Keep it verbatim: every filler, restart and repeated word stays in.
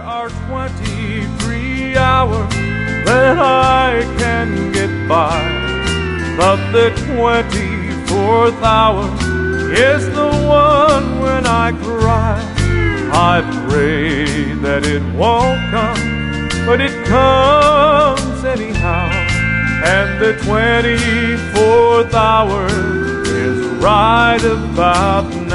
are twenty-three hours that I can get by, but the twenty-fourth hour is the one when I cry. I pray that it won't come, but it comes anyhow. And the twenty-fourth hour is right about now.